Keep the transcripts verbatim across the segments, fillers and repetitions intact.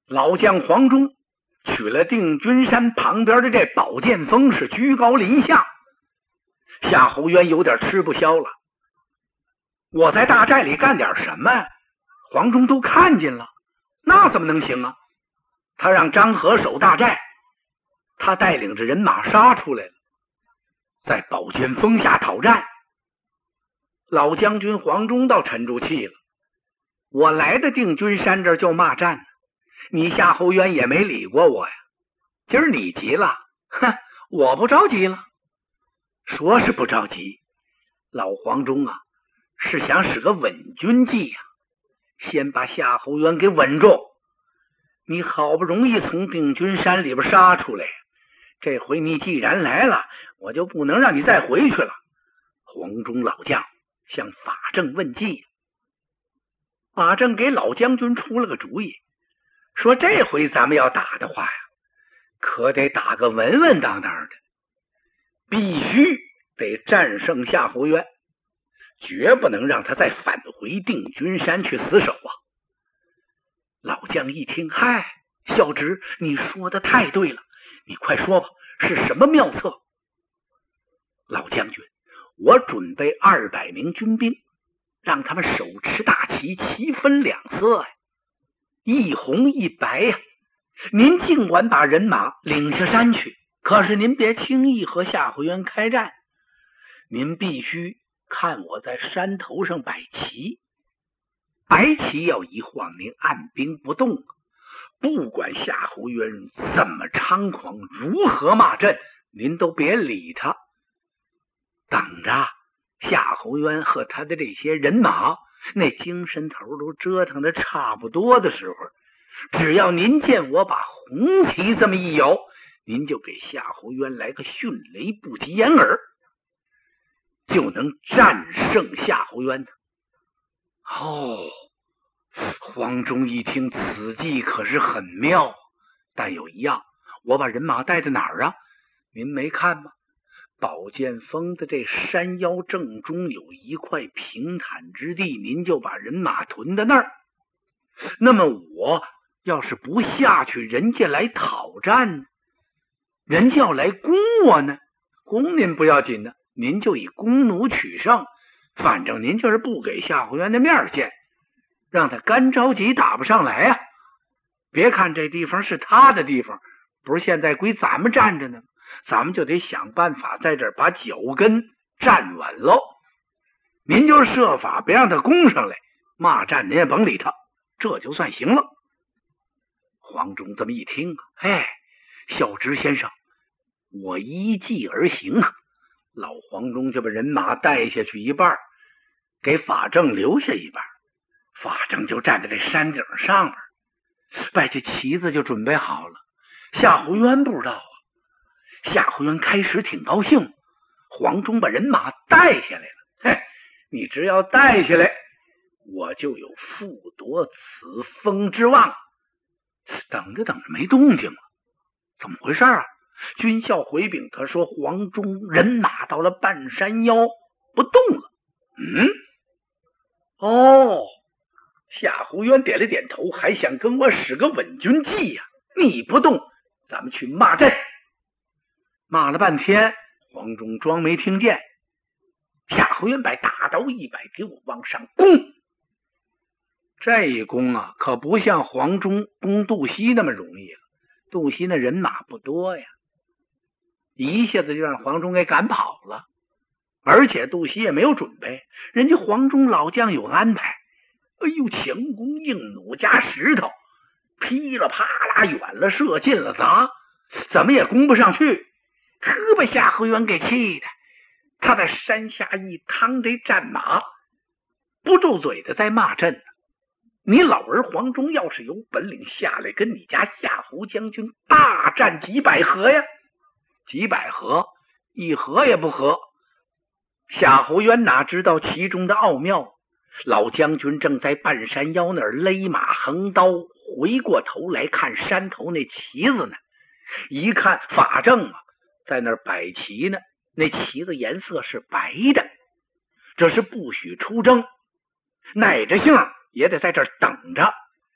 老将黄忠取了定军山旁边的这宝剑锋，是居高临下。夏侯渊有点吃不消了，我在大寨里干点什么，黄忠都看见了，那怎么能行啊？他让张合守大寨，他带领着人马杀出来了，在宝剑锋下讨战。老将军黄忠倒沉住气了，我来的定军山这儿就骂战呢，你夏侯渊也没理过我呀。今儿你急了，哼，我不着急了。说是不着急，老黄忠啊，是想使个稳军计呀、啊，先把夏侯渊给稳住。你好不容易从定军山里边杀出来，这回你既然来了，我就不能让你再回去了。黄忠老将向法正问计，法正给老将军出了个主意，说这回咱们要打的话呀，可得打个稳稳当当的，必须得战胜夏侯渊，绝不能让他再返回定军山去死守啊！老将一听，嗨，小侄，你说的太对了，你快说吧，是什么妙策？老将军，我准备二百名军兵，让他们手持大旗，旗分两色呀，一红一白呀。您尽管把人马领下山去，可是您别轻易和夏侯渊开战，您必须看我在山头上摆旗，白旗要一晃，您按兵不动，不管夏侯渊怎么猖狂，如何骂阵，您都别理他。等着夏侯渊和他的这些人马那精神头都折腾的差不多的时候，只要您见我把红旗这么一摇，您就给夏侯渊来个迅雷不及掩耳，就能战胜夏侯渊的。哦，黄忠一听，此计可是很妙，但有一样，我把人马带在哪儿啊？您没看吗？宝剑锋的这山腰正中有一块平坦之地，您就把人马屯在那儿。那么我要是不下去，人家来讨战呢，人家要来攻我呢，攻您不要紧的，您就以弓弩取胜，反正您就是不给夏侯渊的面见，让他干着急打不上来啊。别看这地方是他的地方，不是现在归咱们站着呢，咱们就得想办法在这儿把脚跟站稳喽。您就设法别让他攻上来，骂战您也甭理他，这就算行了。黄忠这么一听，哎，小侄先生，我依计而行啊。老黄忠就把人马带下去一半，给法正留下一半。法正就站在这山顶上面，把这旗子就准备好了。夏侯渊不知道啊，夏侯渊开始挺高兴，黄忠把人马带下来了。嘿，你只要带下来，我就有复夺此封之望。等着等着没动静了，怎么回事啊？军校回禀他说，黄忠人马到了半山腰不动了。嗯，哦，夏侯渊点了点头，还想跟我使个稳军计呀、啊？你不动，咱们去骂阵。骂了半天，黄忠装没听见。夏侯渊把大刀一摆，给我往上攻。这一攻啊，可不像黄忠攻杜西那么容易了。杜西那人马不多呀，一下子就让黄忠给赶跑了。而且杜西也没有准备，人家黄忠老将有安排。哎呦，强弓硬弩加石头，噼里啪啦远了射近了砸，怎么也攻不上去。可把夏侯渊给气的，他在山下一趟这战马，不住嘴的在骂阵呢。你老儿黄忠要是有本领，下来跟你家夏侯将军大战几百合呀？几百合，一合也不合。夏侯渊哪知道其中的奥妙？老将军正在半山腰那儿勒马横刀，回过头来看山头那旗子呢。一看法正啊，在那儿摆旗呢，那旗子颜色是白的，这是不许出征，耐着性也得在这儿等着，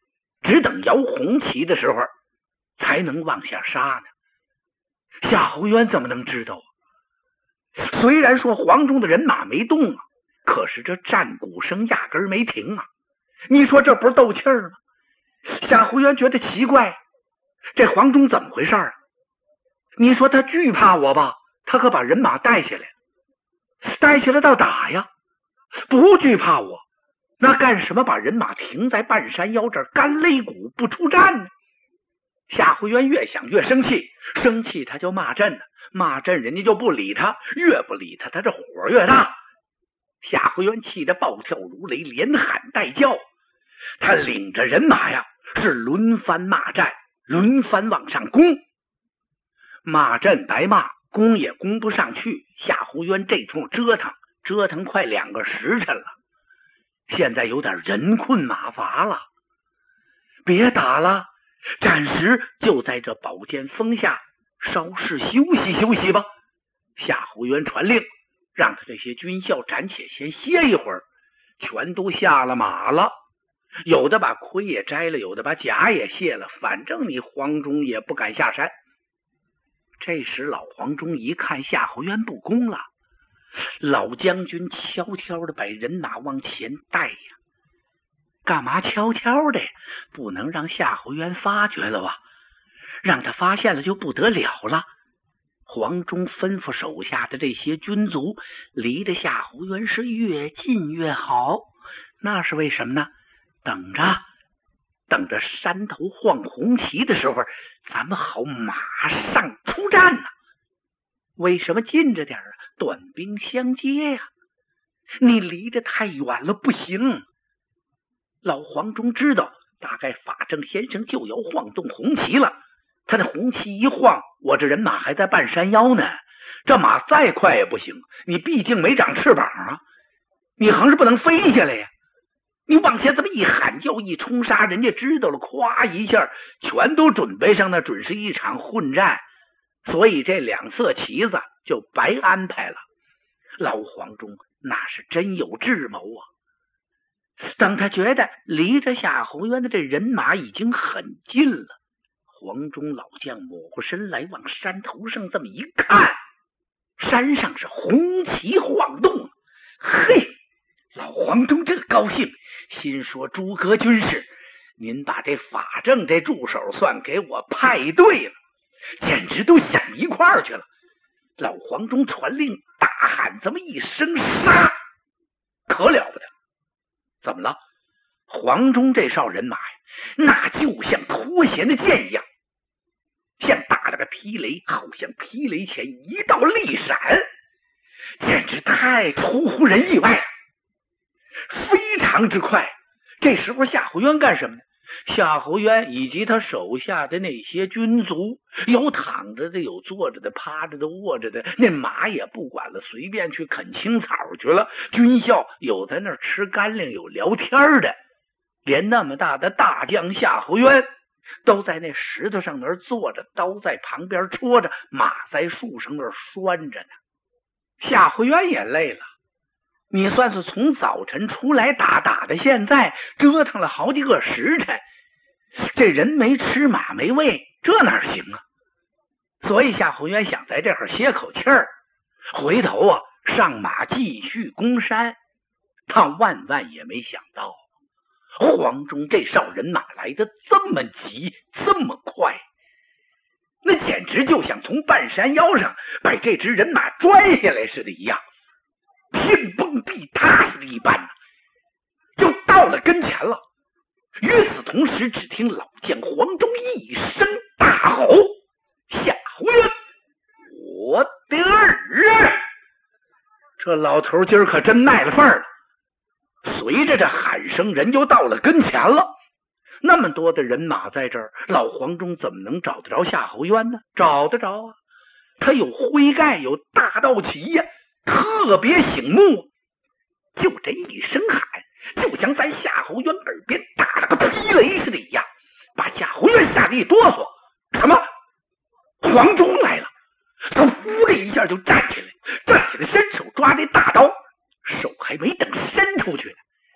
只等摇红旗的时候才能往下杀呢。夏侯渊怎么能知道啊？虽然说黄忠的人马没动啊，可是这战鼓声压根儿没停啊！你说这不是斗气儿吗？夏侯渊觉得奇怪，这黄忠怎么回事啊？你说他惧怕我吧，他可把人马带下来，带下来到打呀；不惧怕我，那干什么把人马停在半山腰这儿干擂鼓不出战呢？夏侯渊越想越生气，生气他就骂阵呢，骂阵人家就不理他，越不理他，他这火越大。夏侯渊气得暴跳如雷，连喊带叫。他领着人马呀，是轮番骂战，轮番往上攻。骂阵白骂，攻也攻不上去。夏侯渊这通折腾，折腾快两个时辰了，现在有点人困马乏了。别打了，暂时就在这宝剑锋下稍事休息休息吧。夏侯渊传令，让他这些军校暂且先歇一会儿，全都下了马了。有的把盔也摘了，有的把甲也卸了，反正你黄忠也不敢下山。这时老黄忠一看夏侯渊不攻了，老将军悄悄的把人马往前带呀。干嘛悄悄的呀？不能让夏侯渊发觉了吧？让他发现了就不得了了。黄忠吩咐手下的这些军卒，离着夏侯渊是越近越好。那是为什么呢？等着等着山头晃红旗的时候，咱们好马上出战呢。为什么近着点啊？短兵相接呀、啊！你离着太远了不行。老黄忠知道大概法正先生就要晃动红旗了，他的红旗一晃，我这人马还在半山腰呢，这马再快也不行，你毕竟没长翅膀啊，你横是不能飞下来呀。你往前这么一喊叫一冲杀，人家知道了，咵一下全都准备上，那准是一场混战，所以这两色旗子就白安排了。老黄忠那是真有智谋啊！当他觉得离着夏侯渊的这人马已经很近了，黄忠老将抹过身来，往山头上这么一看，山上是红旗晃动。嘿，老黄忠这高兴，心说诸葛军师，您把这法正这助手算给我派对了，简直都想一块儿去了。老黄忠传令，大喊这么一声杀，可了不得。怎么了？黄忠这哨人马呀，那就像脱弦的箭一样，像打了个霹雷，好像霹雷前一道利闪，简直太出乎人意外了，非常之快。这时候夏侯渊干什么呢？夏侯渊以及他手下的那些军卒，有躺着的，有坐着的，趴着的，卧着的，那马也不管了，随便去啃青草去了。军校有在那儿吃干粮，有聊天的，连那么大的大将夏侯渊都在那石头上那儿坐着，刀在旁边戳着，马在树上那儿拴着呢。夏侯渊也累了，你算是从早晨出来打打的，现在折腾了好几个时辰，这人没吃马没喂，这哪行啊？所以夏侯渊想在这儿歇口气儿，回头啊上马继续攻山。他万万也没想到，黄忠这哨人马来的这么急这么快，那简直就像从半山腰上把这支人马拽下来似的一样，天崩地塌似的一般，就到了跟前了。与此同时，只听老将黄忠一声大吼：“夏侯渊，我的儿！”这老头今儿可真卖了份儿了。随着这喊声，人就到了跟前了。那么多的人马在这儿，老黄忠怎么能找得着夏侯渊呢？找得着啊！他有徽盖，有大道旗呀、啊，特别醒目。就这一声喊，就像在夏侯渊耳边打了个霹雷似的一样，把夏侯渊吓得一哆嗦。什么？黄忠来了！他呼的一下就站起来，站起来伸手抓这大刀，手还没等伸出去呢，赶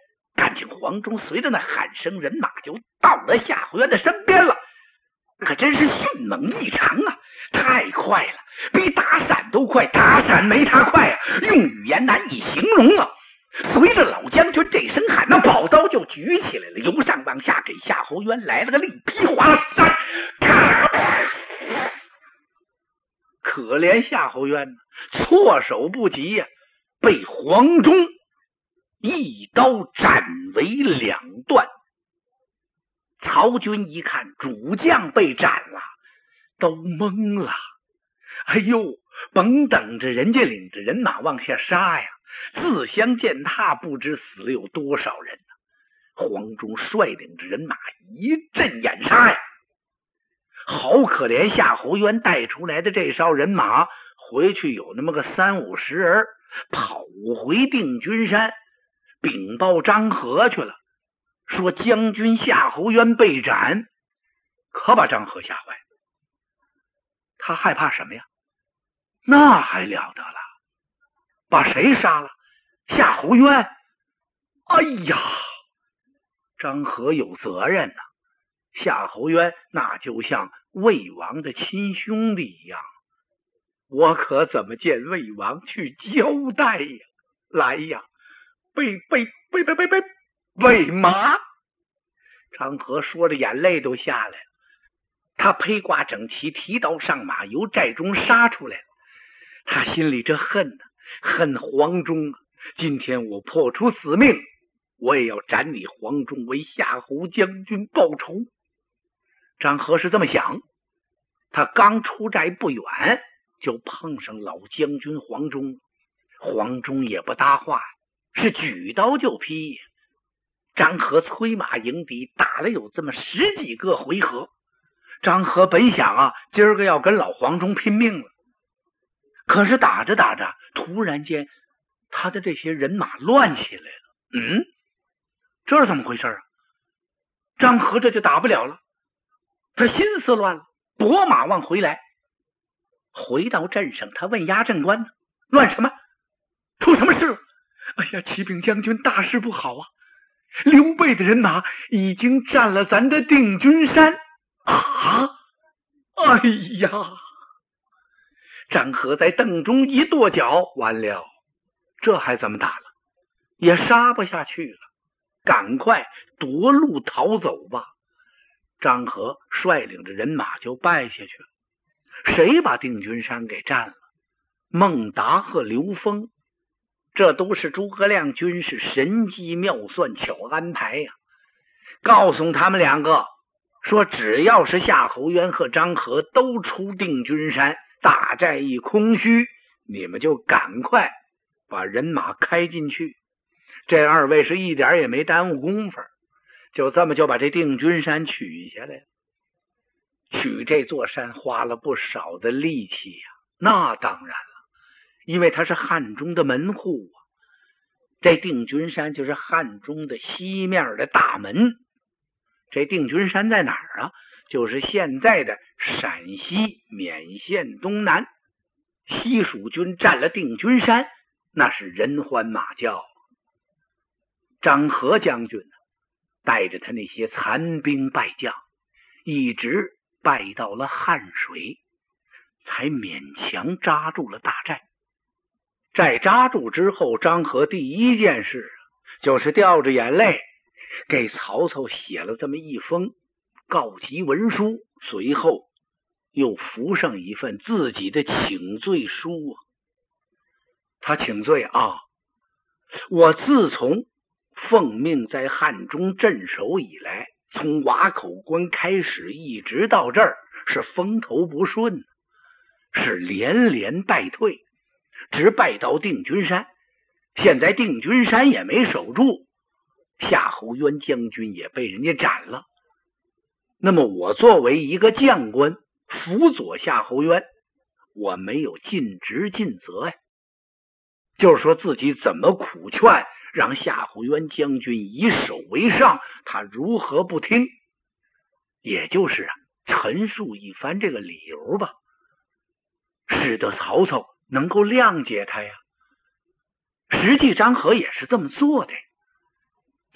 看清黄忠随着那喊声人马就到了夏侯渊的身边了，可真是迅猛异常啊，太快了，比打闪都快，打闪没他快啊，用语言难以形容啊。随着老将军这声喊，那宝刀就举起来了，由上往下给夏侯渊来了个力劈华山。可怜夏侯渊措手不及呀、啊，被黄忠一刀斩为两段。曹军一看主将被斩了，都懵了。哎呦，甭等着人家领着人马往下杀呀，自相践踏，不知死了有多少人呢。黄忠率领着人马一阵掩杀呀，好可怜夏侯渊带出来的这哨人马，回去有那么个三五十人，跑回定军山禀报张合去了，说将军夏侯渊被斩，可把张合吓坏了。他害怕什么呀？那还了得了，把谁杀了？夏侯渊。哎呀，张合有责任呐、啊，夏侯渊那就像魏王的亲兄弟一样，我可怎么见魏王去交代呀？来呀，备备备备备备备马！张合说着眼泪都下来了，他披挂整齐，提刀上马，由寨中杀出来了。他心里这恨呢、啊，恨黄忠啊！今天我破除死命，我也要斩你黄忠，为夏侯将军报仇。张合是这么想，他刚出寨不远，就碰上老将军黄忠。黄忠也不搭话，是举刀就劈。张合催马迎敌，打了有这么十几个回合。张合本想啊，今儿个要跟老黄忠拼命了，可是打着打着，突然间他的这些人马乱起来了。嗯，这是怎么回事啊？张合这就打不了了，他心思乱了，拨马往回来。回到镇上，他问押阵官呢：“乱什么？出什么事？”哎呀，启禀将军，大事不好啊！刘备的人马已经占了咱的定军山啊！哎呀！张合在凳中一跺脚，完了，这还怎么打了？也杀不下去了，赶快夺路逃走吧！张合率领着人马就败下去了。谁把定军山给占了？孟达和刘封，这都是诸葛亮军事神机妙算巧安排呀、啊！告诉他们两个说，只要是夏侯渊和张合都出定军山，大寨一空虚，你们就赶快把人马开进去。这二位是一点也没耽误功夫，就这么就把这定军山取下来了。取这座山花了不少的力气呀、啊，那当然了，因为他是汉中的门户啊。这定军山就是汉中的西面的大门。这定军山在哪儿啊？就是现在的陕西勉县东南。西蜀军占了定军山，那是人欢马叫。张合将军呢，带着他那些残兵败将，一直败到了汉水，才勉强扎住了大寨。寨扎住之后，张合第一件事就是掉着眼泪给曹操写了这么一封告急文书，随后又附上一份自己的请罪书啊。他请罪啊，我自从奉命在汉中镇守以来，从瓦口关开始一直到这儿，是风头不顺，是连连败退，直败到定军山。现在定军山也没守住，夏侯渊将军也被人家斩了。那么我作为一个将官，辅佐夏侯渊，我没有尽职尽责呀。就是说自己怎么苦劝，让夏侯渊将军以守为上，他如何不听？也就是啊，陈述一番这个理由吧，使得曹操能够谅解他呀。实际张合也是这么做的。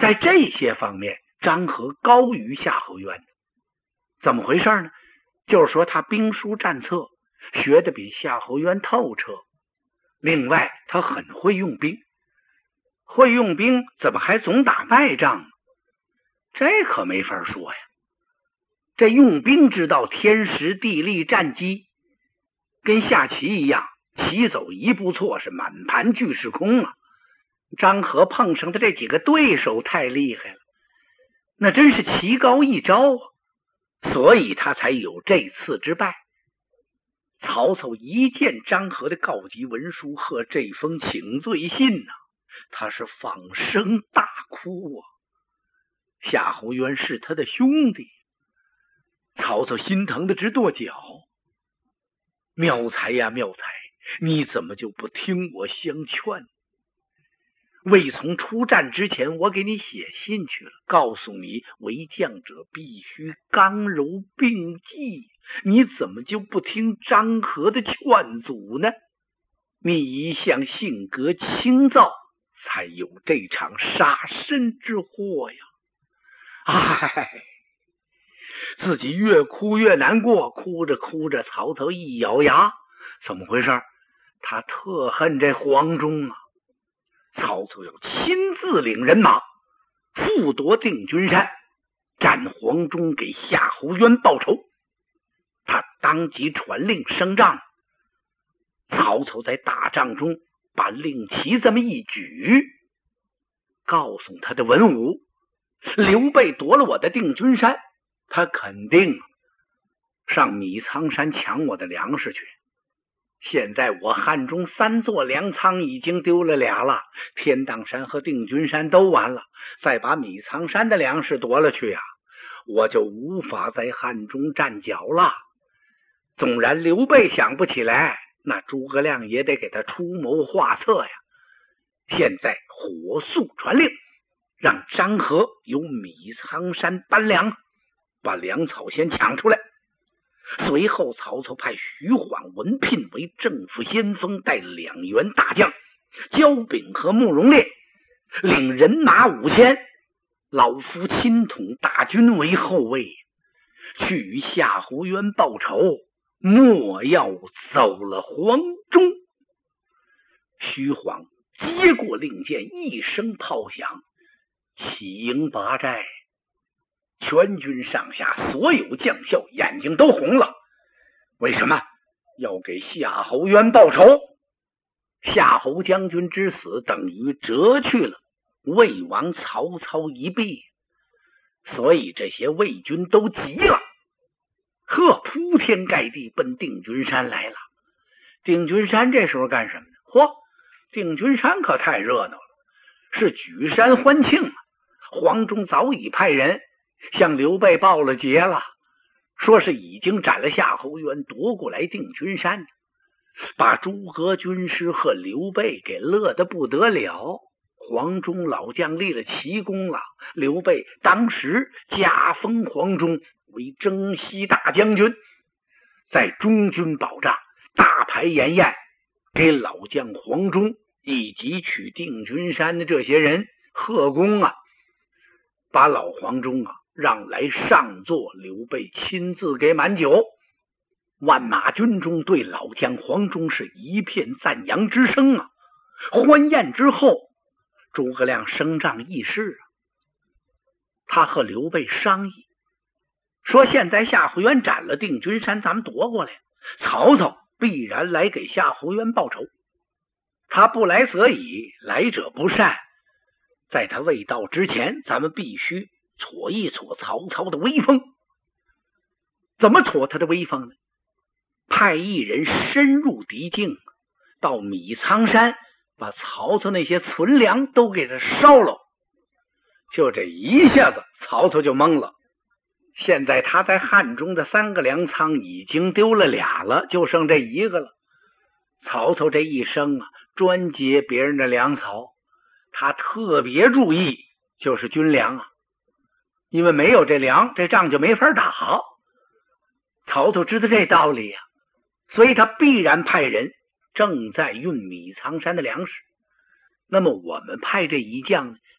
在这些方面，张合高于夏侯渊。怎么回事呢？就是说他兵书战策学得比夏侯渊透彻，另外他很会用兵，会用兵怎么还总打败仗呢？这可没法说呀。这用兵之道，天时地利战机，跟下棋一样，棋走一步错是满盘俱是空啊。张合碰上的这几个对手太厉害了，那真是棋高一招啊，所以他才有这次之败。曹操一见张合的告急文书和这封请罪信呢、啊，他是放声大哭啊。夏侯渊是他的兄弟，曹操心疼的直跺脚。妙才呀妙才，你怎么就不听我相劝？未从出战之前，我给你写信去了，告诉你为将者必须刚柔并济，你怎么就不听张合的劝阻呢？你一向性格清躁，才有这场杀身之祸呀！唉，自己越哭越难过，哭着哭着，曹操一咬牙，怎么回事？他特恨这黄忠啊！曹操要亲自领人马复夺定军山，斩黄忠，给夏侯渊报仇。他当即传令升帐。曹操在大帐中把令旗这么一举，告诉他的文武，刘备夺了我的定军山，他肯定上米仓山抢我的粮食去。现在我汉中三座粮仓已经丢了俩了，天荡山和定军山都完了，再把米仓山的粮食夺了去啊，我就无法在汉中站脚了。纵然刘备想不起来，那诸葛亮也得给他出谋划策呀。现在火速传令，让张合由米仓山搬粮，把粮草先抢出来。随后曹操派徐晃、文聘为正副先锋，带两员大将焦炳和慕容烈，领人马五千，老夫亲统大军为后卫，去与夏侯渊报仇，莫要走了黄忠。徐晃接过令箭，一声炮响，起营拔寨。全军上下所有将校眼睛都红了，为什么？要给夏侯渊报仇。夏侯将军之死等于折去了魏王曹操一臂，所以这些魏军都急了，呵，铺天盖地奔定军山来了。定军山这时候干什么呢？嚯，定军山可太热闹了，是举山欢庆啊！黄忠早已派人向刘备报了捷了，说是已经斩了夏侯渊，夺过来定军山，把诸葛军师和刘备给乐得不得了。黄忠老将立了奇功了，刘备当时加封黄忠为征西大将军，在中军保障大排筵宴，给老将黄忠以及取定军山的这些人贺功啊，把老黄忠啊让来上座，刘备亲自给满酒。万马军中对老将黄忠是一片赞扬之声啊。欢宴之后，诸葛亮升帐议事啊，他和刘备商议，说现在夏侯渊斩了定军山，咱们夺过来，曹操必然来给夏侯渊报仇，他不来则已，来者不善，在他未到之前，咱们必须挫一挫曹操的威风。怎么挫他的威风呢？派一人深入敌境，到米仓山，把曹操那些存粮都给他烧了。就这一下子，曹操就懵了。现在他在汉中的三个粮仓已经丢了俩了，就剩这一个了。曹操这一生啊，专劫别人的粮草，他特别注意就是军粮啊，因为没有这粮，这仗就没法打。曹操知道这道理啊，所以他必然派人正在运米仓山的粮食。那么我们派这一将呢，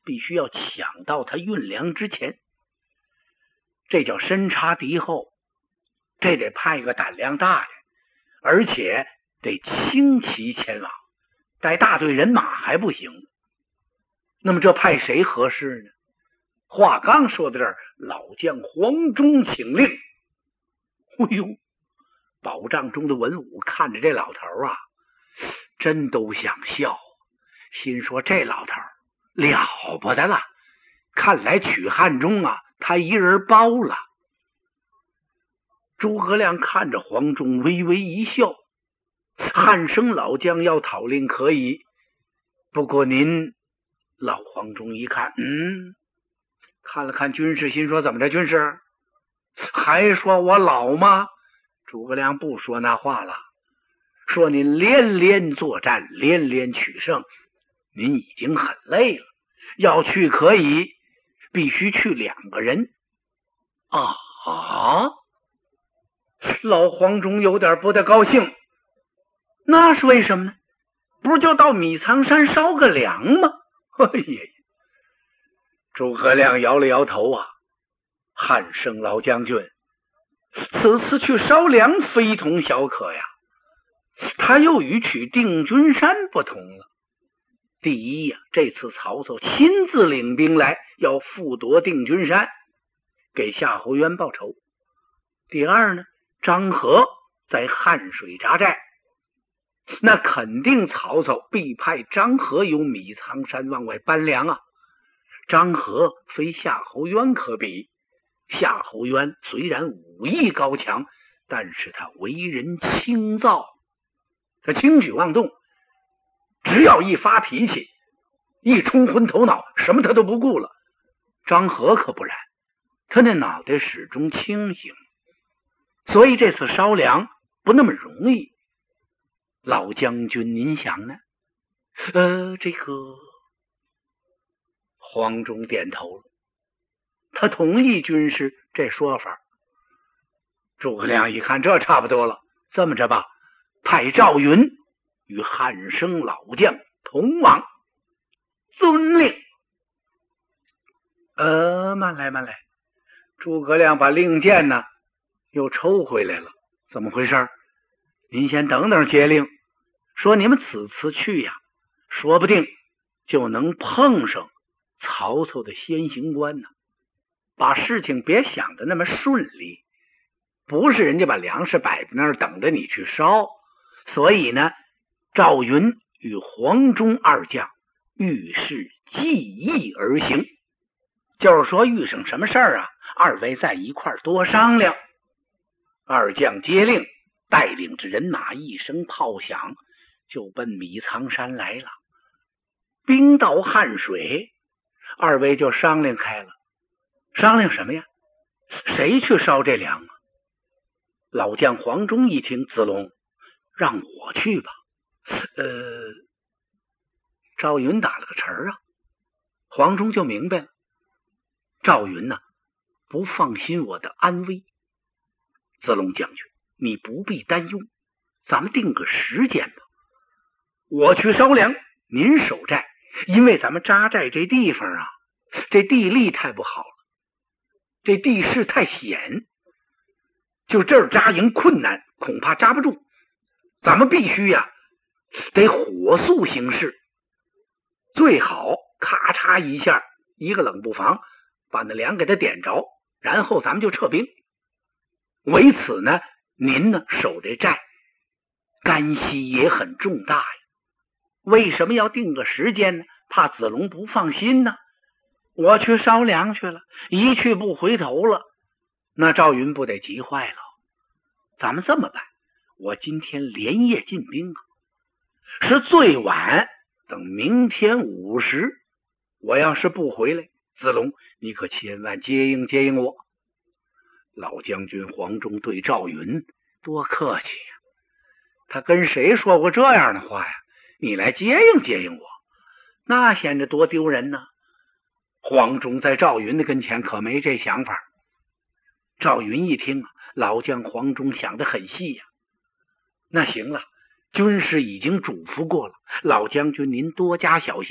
必须要抢到他运粮之前。这叫深插敌后，这得派个胆量大的，而且得轻骑前往，带大队人马还不行。那么这派谁合适呢？话刚说到这儿，老将黄忠请令。哎呦，保障中的文武看着这老头啊，真都想笑，心说这老头了不得了，看来取汉中啊，他一人包了。诸葛亮看着黄忠微微一笑，汉升老将要讨令可以，不过您……老黄忠一看，嗯，看了看军士，心说怎么着，军士还说我老吗？诸葛亮不说那话了，说您连连作战，连连取胜，您已经很累了，要去可以，必须去两个人。啊，老黄忠有点不太高兴，那是为什么呢？不就到米仓山烧个粮吗？哎呀，诸葛亮摇了摇头啊，汉升老将军，此次去烧粮非同小可呀，他又与取定军山不同了。第一呀、啊，这次曹操亲自领兵来，要复夺定军山，给夏侯渊报仇。第二呢，张合在汉水扎寨，那肯定曹操必派张合由米仓山往外搬粮啊。张合非夏侯渊可比，夏侯渊虽然武艺高强，但是他为人轻躁，他轻举妄动，只要一发脾气，一冲昏头脑，什么他都不顾了。张合可不然，他那脑袋始终清醒，所以这次烧粮不那么容易。老将军您想呢？呃，这个黄忠点头了，他同意军师这说法。诸葛亮一看这差不多了，这么着吧，派赵云与汉升老将同往。遵令。呃，慢来慢来，诸葛亮把令箭呢又抽回来了。怎么回事？您先等等接令，说你们此次去呀，说不定就能碰上曹操的先行官呢。把事情别想的那么顺利，不是人家把粮食摆在那儿等着你去烧。所以呢，赵云与黄忠二将遇事计议而行，就是说遇上什么事儿啊，二位在一块儿多商量。二将接令，带领着人马，一声炮响，就奔米仓山来了。兵到汉水，二位就商量开了。商量什么呀？谁去烧这粮啊？老将黄忠一听，子龙，让我去吧。呃，赵云打了个岔啊，黄忠就明白了。赵云呢、啊，不放心我的安危。子龙将军，你不必担忧，咱们定个时间吧。我去烧粮，您守寨，因为咱们扎寨这地方啊，这地利太不好了，这地势太险，就这儿扎营困难，恐怕扎不住。咱们必须呀，得火速行事，最好咔嚓一下，一个冷不防把那粮给它点着，然后咱们就撤兵。为此呢，您呢守这寨，干系也很重大呀。为什么要定个时间呢？怕子龙不放心呢。我去烧粮去了，一去不回头了，那赵云不得急坏了。咱们这么办，我今天连夜进兵啊，是最晚等明天午时。我要是不回来，子龙你可千万接应接应我。老将军黄忠对赵云多客气呀、啊，他跟谁说过这样的话呀？你来接应接应我，那显得多丢人呢。黄忠在赵云的跟前可没这想法。赵云一听啊，老将黄忠想得很细呀、啊。那行了，军师已经嘱咐过了，老将军您多加小心，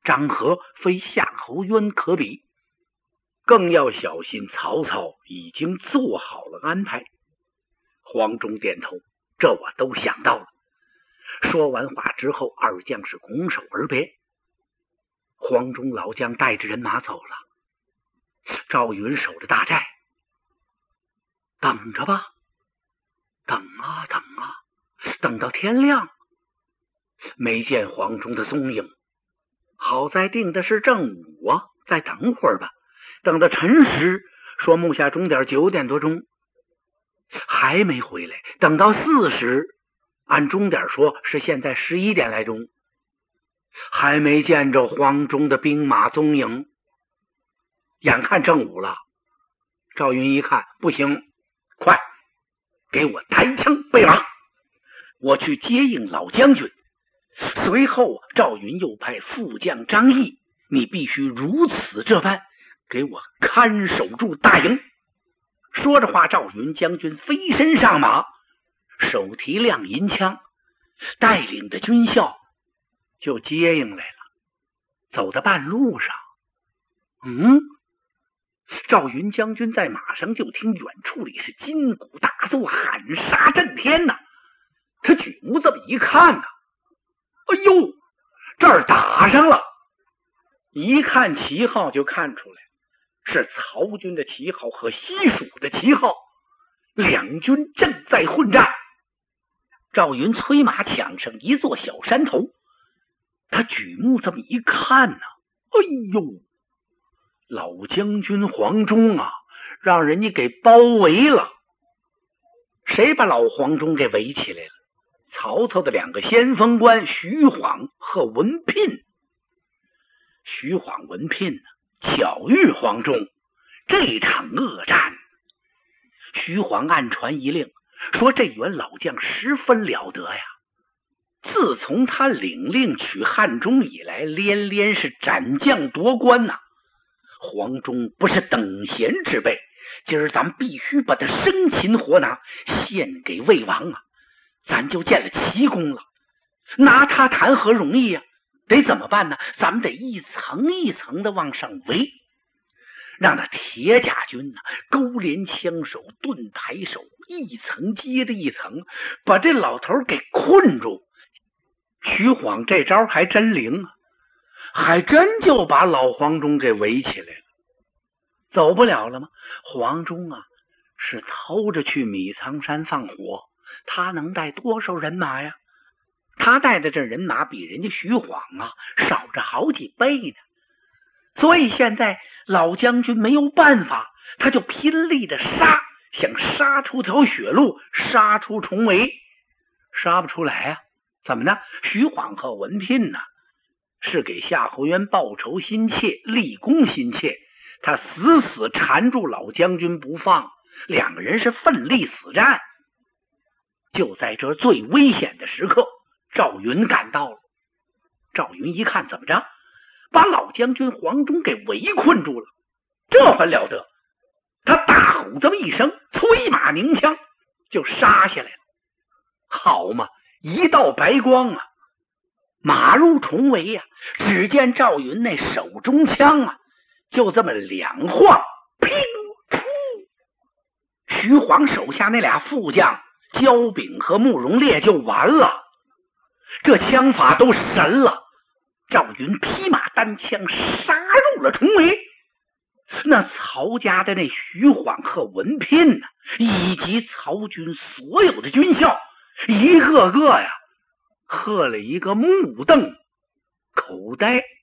张合非夏侯渊可比，更要小心曹操已经做好了安排。黄忠点头，这我都想到了。说完话之后，二将是拱手而别。黄忠老将带着人马走了，赵云守着大寨，等着吧，等啊等啊，等到天亮，没见黄忠的踪影。好在定的是正午啊，再等会儿吧。等到辰时，说木下钟点九点多钟，还没回来。等到巳时，按钟点说是现在十一点来钟，还没见着黄忠的兵马踪影。眼看正午了，赵云一看不行，快给我抬枪备马，我去接应老将军。随后赵云又派副将张翼，你必须如此这般，给我看守住大营。说着话，赵云将军飞身上马，手提亮银枪，带领着军校就接应来了。走到半路上，嗯，赵云将军在马上就听远处里是金鼓大作，喊杀震天呐！他举目这么一看呐，哎呦，这儿打上了！一看旗号就看出来是曹军的旗号和西蜀的旗号，两军正在混战。赵云催马抢上一座小山头，他举目这么一看呢，哎呦，老将军黄忠啊，让人家给包围了。谁把老黄忠给围起来了？曹操的两个先锋官徐晃和文聘。徐晃、文聘呢，巧遇黄忠，这场恶战，徐晃暗传一令，说这员老将十分了得呀。自从他领令取汉中以来，连连是斩将夺关呐、啊。黄忠不是等闲之辈，今儿咱必须把他生擒活拿，献给魏王啊！咱就见了奇功了。拿他谈何容易呀、啊？得怎么办呢？咱们得一层一层的往上围，让那铁甲军呢、啊、勾连枪手、盾牌手，一层接着一层，把这老头给困住。徐晃这招还真灵啊，还真就把老黄忠给围起来了。走不了了吗？黄忠啊，是偷着去米仓山放火，他能带多少人马呀？他带的这人马比人家徐晃啊少着好几倍呢。所以现在老将军没有办法，他就拼力的杀，想杀出条血路，杀出重围。杀不出来啊？怎么呢？徐晃和文聘呢，是给夏侯渊报仇心切，立功心切，他死死缠住老将军不放，两个人是奋力死战。就在这最危险的时刻，赵云赶到了。赵云一看，怎么着？把老将军黄忠给围困住了。这还了得！他大吼这么一声，催马拧枪就杀下来了。好嘛，一道白光啊，马入重围呀、啊！只见赵云那手中枪啊，就这么两晃，乒噗！徐晃手下那俩副将焦炳和慕容烈就完了。这枪法都神了。赵云披马单枪杀入了重围。那曹家的那徐晃和文聘呢、啊，以及曹军所有的军校，一个个呀，喝了一个目瞪口呆。